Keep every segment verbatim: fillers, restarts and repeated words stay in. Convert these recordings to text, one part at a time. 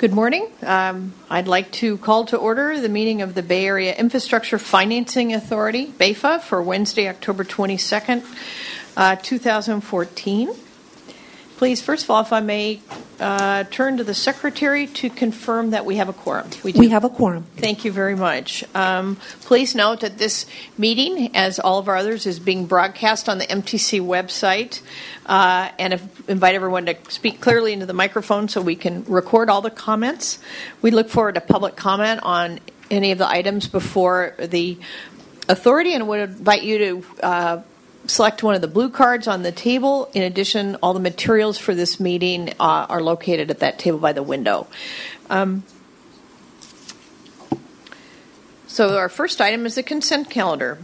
Good morning. Um, I'd like to call to order the meeting of the Bay Area Infrastructure Financing Authority, B A F A, for Wednesday, October twenty-second, uh, two thousand fourteen. Please, first of all, if I may uh, turn to the Secretary to confirm that we have a quorum. We, do. we have a quorum. Thank you very much. Um, please note that this meeting, as all of our others, is being broadcast on the M T C website. Uh, and if, invite everyone to speak clearly into the microphone so we can record all the comments. We look forward to public comment on any of the items before the authority, and would invite you to uh, select one of the blue cards on the table. In addition, all the materials for this meeting uh, are located at that table by the window. Um, so our first item is the consent calendar.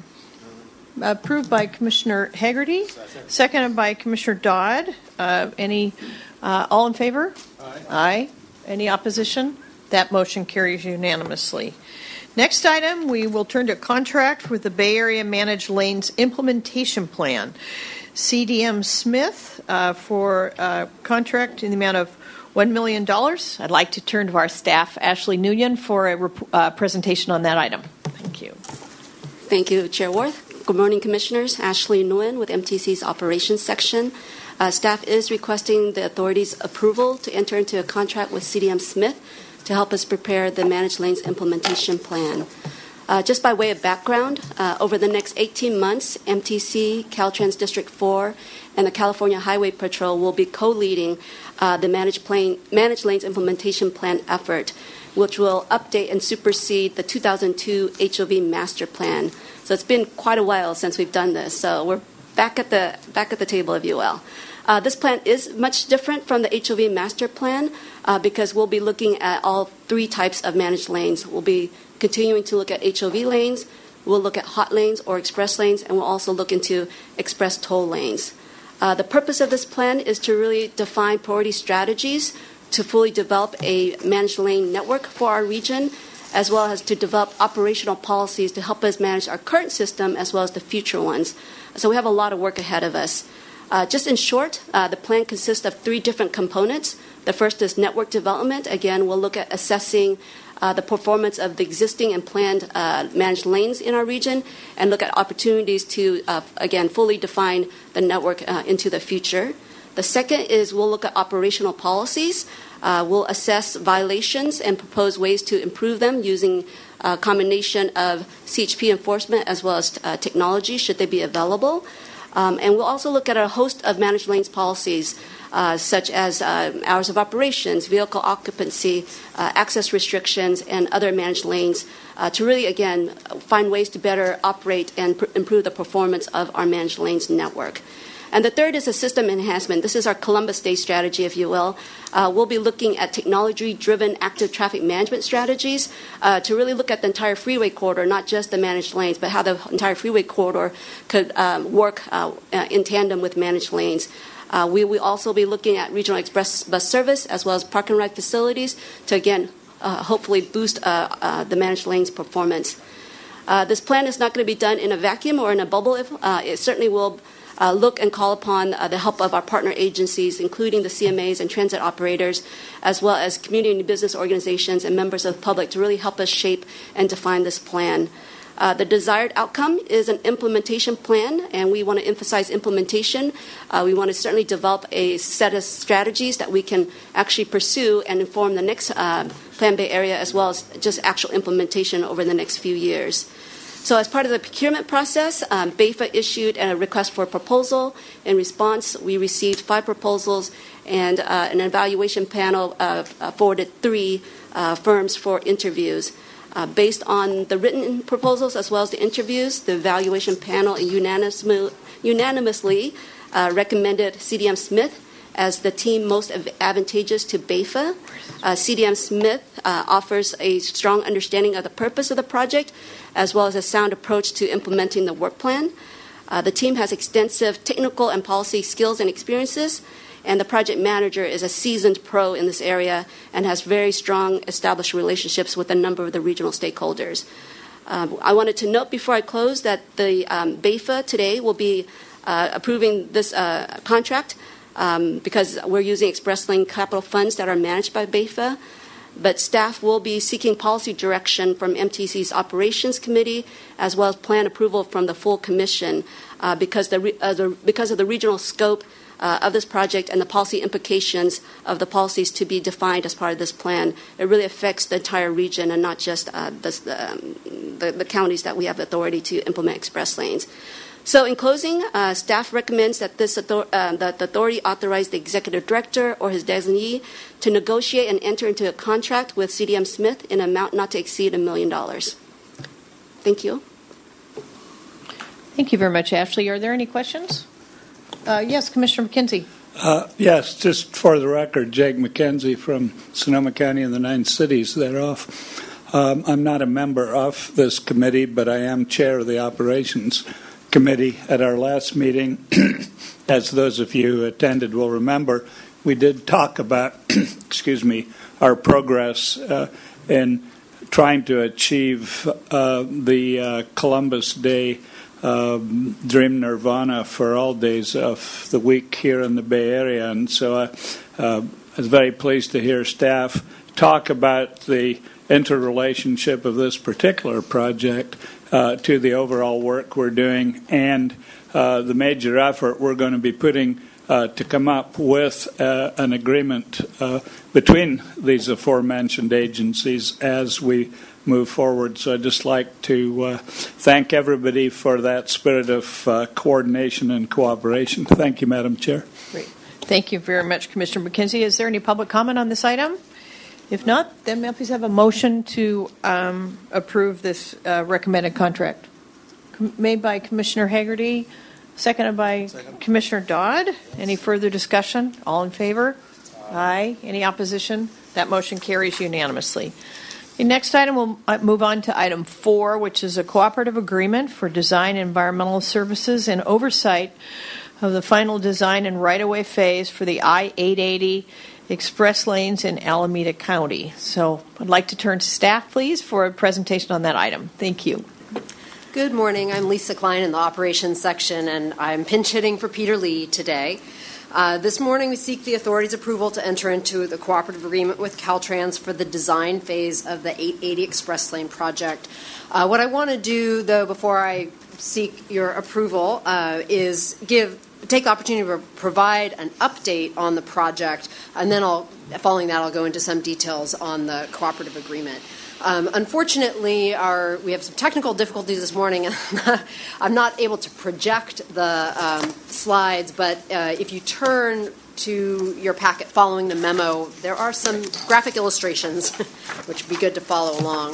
Approved by Commissioner Hagerty, second. seconded by Commissioner Dodd. Uh, any, uh, all in favor? Aye. Aye. Any opposition? That motion carries unanimously. Next item, we will turn to contract with the Bay Area Managed Lanes Implementation Plan. C D M Smith uh, for uh, contract in the amount of one million dollars. I'd like to turn to our staff, Ashley Nguyen, for a rep- uh, presentation on that item. Thank you. Thank you, Chair Worth. Good morning, Commissioners. Ashley Nguyen with M T C's Operations Section. Uh, staff is requesting the authority's approval to enter into a contract with C D M Smith to help us prepare the Managed Lanes Implementation Plan. Uh, just by way of background, uh, over the next eighteen months, M T C, Caltrans District four, and the California Highway Patrol will be co-leading uh, the Managed, Plane, Managed Lanes Implementation Plan effort, which will update and supersede the two thousand two H O V Master Plan. So it's been quite a while since we've done this. So we're back at the back at the table, if you will. Uh, this plan is much different from the H O V Master Plan uh, because we'll be looking at all three types of managed lanes. We'll be continuing to look at H O V lanes, we'll look at hot lanes or express lanes, and we'll also look into express toll lanes. Uh, the purpose of this plan is to really define priority strategies to fully develop a managed lane network for our region, as well as to develop operational policies to help us manage our current system as well as the future ones. So we have a lot of work ahead of us. Uh, just in short, uh, the plan consists of three different components. The first is network development. Again, we'll look at assessing uh, the performance of the existing and planned uh, managed lanes in our region and look at opportunities to, uh, again, fully define the network uh, into the future. The second is we'll look at operational policies. Uh, we'll assess violations and propose ways to improve them using a combination of C H P enforcement as well as uh, technology, should they be available. Um, and we'll also look at a host of managed lanes policies, uh, such as uh, hours of operations, vehicle occupancy, uh, access restrictions, and other managed lanes uh, to really, again, find ways to better operate and pr- improve the performance of our managed lanes network. And the third is a system enhancement. This is our Columbus Day strategy, if you will. Uh, we'll be looking at technology-driven active traffic management strategies uh, to really look at the entire freeway corridor, not just the managed lanes, but how the entire freeway corridor could um, work uh, in tandem with managed lanes. Uh, we will also be looking at regional express bus service as well as park and ride facilities to, again, uh, hopefully boost uh, uh, the managed lanes performance. Uh, this plan is not going to be done in a vacuum or in a bubble. If, uh, it certainly will Uh, look and call upon uh, the help of our partner agencies, including the C M As and transit operators, as well as community and business organizations and members of the public to really help us shape and define this plan. Uh, the desired outcome is an implementation plan, and we want to emphasize implementation. Uh, we want to certainly develop a set of strategies that we can actually pursue and inform the next uh, Plan Bay Area, as well as just actual implementation over the next few years. So as part of the procurement process, um, B A F A issued a request for a proposal. In response, we received five proposals, and uh, an evaluation panel uh, forwarded three uh, firms for interviews. Uh, based on the written proposals as well as the interviews, the evaluation panel unanimously, unanimously uh, recommended C D M Smith as the team most advantageous to B A F A. Uh, C D M Smith uh, offers a strong understanding of the purpose of the project, as well as a sound approach to implementing the work plan. Uh, the team has extensive technical and policy skills and experiences, and the project manager is a seasoned pro in this area and has very strong established relationships with a number of the regional stakeholders. Uh, I wanted to note before I close that the um, B A F A today will be uh, approving this uh, contract um, because we're using Express Lane capital funds that are managed by B A F A. but staff will be seeking policy direction from M T C's Operations Committee as well as plan approval from the full commission uh, because, the, uh, the, because of the regional scope Uh, of this project and the policy implications of the policies to be defined as part of this plan. It really affects the entire region and not just uh, the, um, the, the counties that we have authority to implement express lanes. So in closing, uh, staff recommends that this author- uh, that the authority authorize the executive director or his designee to negotiate and enter into a contract with C D M Smith in an amount not to exceed a million dollars. Thank you. Thank you very much, Ashley. Are there any questions? Uh, yes, Commissioner McKenzie. Uh, yes, just for the record, Jake McKenzie from Sonoma County and the nine cities thereof. Um, I'm not a member of this committee, but I am chair of the operations committee. At our last meeting, as those of you who attended will remember, we did talk about, excuse me, our progress uh, in trying to achieve uh, the uh, Columbus Day Uh, dream nirvana for all days of the week here in the Bay Area. And so I, uh, I was very pleased to hear staff talk about the interrelationship of this particular project uh, to the overall work we're doing and uh, the major effort we're going to be putting uh, to come up with uh, an agreement uh, between these aforementioned agencies as we move forward. So I'd just like to uh, thank everybody for that spirit of uh, coordination and cooperation. Thank you, Madam Chair. Great. Thank you very much, Commissioner McKenzie. Is there any public comment on this item? If not, then may I please have a motion to um, approve this uh, recommended contract? Com- made by Commissioner Hagerty, seconded by Second. Commissioner Dodd. Any further discussion? All in favor? Aye. Aye. Any opposition? That motion carries unanimously. The next item, we'll move on to item four, which is a cooperative agreement for design and environmental services and oversight of the final design and right-of-way phase for the I eight eighty express lanes in Alameda County. So I'd like to turn to staff, please, for a presentation on that item. Thank you. Good morning. I'm Lisa Klein in the operations section, and I'm pinch hitting for Peter Lee today. Uh, this morning, we seek the authority's approval to enter into the cooperative agreement with Caltrans for the design phase of the eight eighty Express Lane project. Uh, what I want to do, though, before I seek your approval, uh, is give take the opportunity to provide an update on the project, and then I'll, following that, I'll go into some details on the cooperative agreement. Um, unfortunately, our, we have some technical difficulties this morning. I'm not able to project the um, slides, but uh, if you turn to your packet following the memo, there are some graphic illustrations, which would be good to follow along.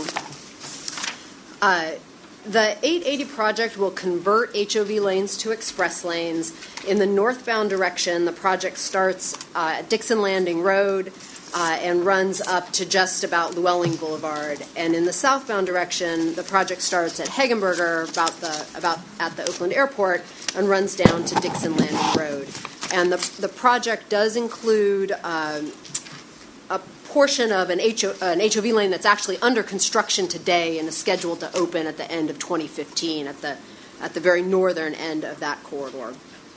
Uh, the eight eighty project will convert H O V lanes to express lanes. In the northbound direction, the project starts uh, at Dixon Landing Road, Uh, and runs up to just about Llewellyn Boulevard. And in the southbound direction, the project starts at Hagenberger, about the about at the Oakland Airport, and runs down to Dixon Landing Road. And the the project does include um, a portion of an, H O, an H O V lane that's actually under construction today and is scheduled to open at the end of twenty fifteen at the at the very northern end of that corridor.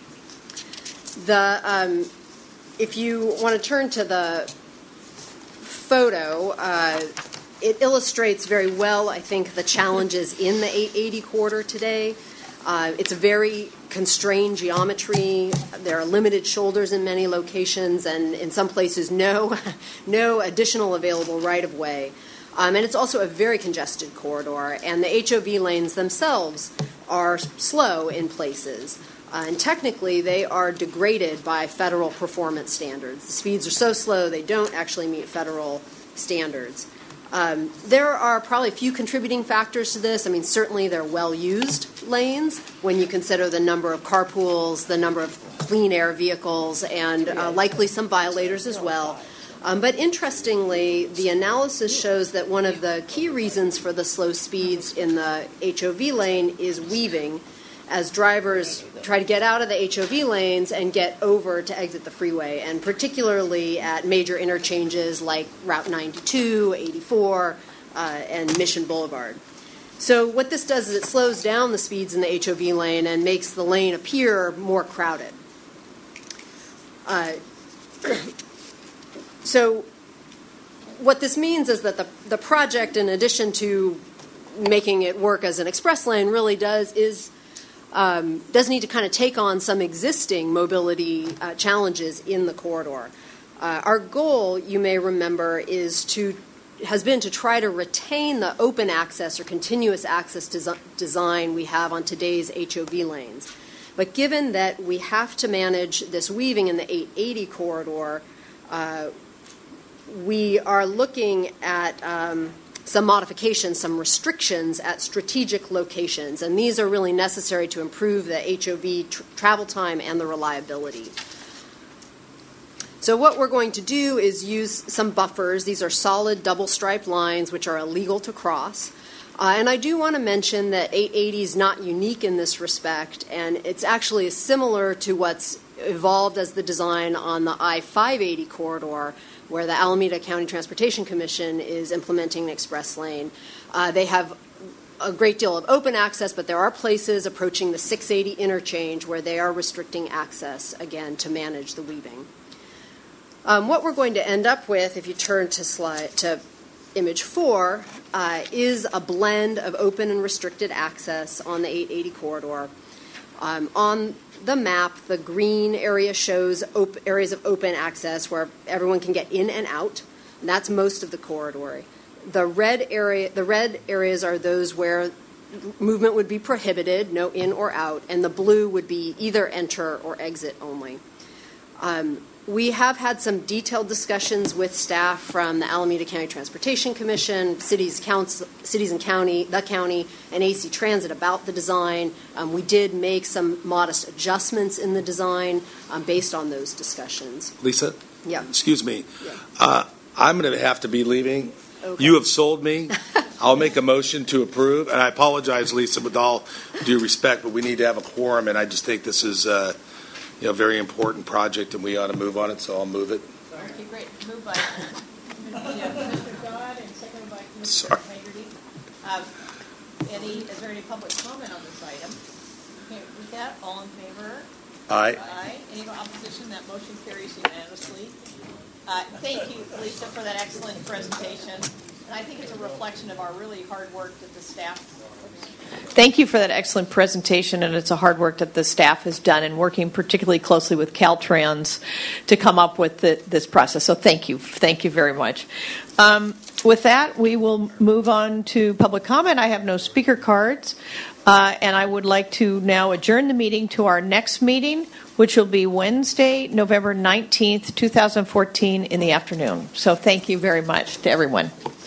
The um, if you want to turn to the photo, uh, it illustrates very well, I think, the challenges in the eight eighty corridor today. Uh, it's a very constrained geometry. There are limited shoulders in many locations, and in some places, no, no additional available right-of-way. Um, and it's also a very congested corridor, and the H O V lanes themselves are slow in places. Uh, and technically, they are degraded by federal performance standards. The speeds are so slow, they don't actually meet federal standards. Um, there are probably a few contributing factors to this. I mean, certainly they're well-used lanes when you consider the number of carpools, the number of clean air vehicles, and uh, likely some violators as well. Um, but interestingly, the analysis shows that one of the key reasons for the slow speeds in the H O V lane is weaving, as drivers try to get out of the H O V lanes and get over to exit the freeway, and particularly at major interchanges like Route ninety-two, eighty-four, uh, and Mission Boulevard. So what this does is it slows down the speeds in the H O V lane and makes the lane appear more crowded. Uh, so what this means is that the, the project, in addition to making it work as an express lane, really does is um, does need to kind of take on some existing mobility uh, challenges in the corridor. Uh, our goal, you may remember, is to has been to try to retain the open access or continuous access desi- design we have on today's H O V lanes. But given that we have to manage this weaving in the eight eighty corridor, uh, we are looking at um, some modifications, some restrictions at strategic locations, and these are really necessary to improve the H O V tr- travel time and the reliability. So what we're going to do is use some buffers. These are solid double-striped lines which are illegal to cross. Uh, and I do want to mention that eight eighty is not unique in this respect, and it's actually similar to what's evolved as the design on the I five eighty corridor, where the Alameda County Transportation Commission is implementing an express lane. Uh, they have a great deal of open access, but there are places approaching the six eighty interchange where they are restricting access, again, to manage the weaving. Um, what we're going to end up with, if you turn to slide to image four, uh, is a blend of open and restricted access on the eight eighty corridor. Um, on the map, the green area shows op- areas of open access where everyone can get in and out, and that's most of the corridor. The red area, the red areas are those where movement would be prohibited, no in or out, and the blue would be either enter or exit only. Um, We have had some detailed discussions with staff from the Alameda County Transportation Commission, cities, council, cities and county, the county, and A C Transit about the design. Um, we did make some modest adjustments in the design um, based on those discussions. Lisa? Yeah. Excuse me. Yeah. Uh, I'm going to have to be leaving. Okay. You have sold me. I'll make a motion to approve. And I apologize, Lisa, with all due respect, but we need to have a quorum, and I just think this is uh, you know, a very important project, and we ought to move on it, so I'll move it. Okay, great. Moved by Commissioner Dodd and seconded by Commissioner Sorry. Hagerty. Um, any, is there any public comment on this item? Okay, with that, all in favor? Aye. Aye. Any opposition? That motion carries unanimously. Uh, thank you, Lisa, for that excellent presentation. And I think it's a reflection of our really hard work that the staff. Thank you for that excellent presentation, and it's a hard work that the staff has done in working particularly closely with Caltrans to come up with the, this process. So thank you. Thank you very much. Um, with that, we will move on to public comment. I have no speaker cards, uh, and I would like to now adjourn the meeting to our next meeting, which will be Wednesday, November nineteenth, twenty fourteen in the afternoon. So thank you very much to everyone.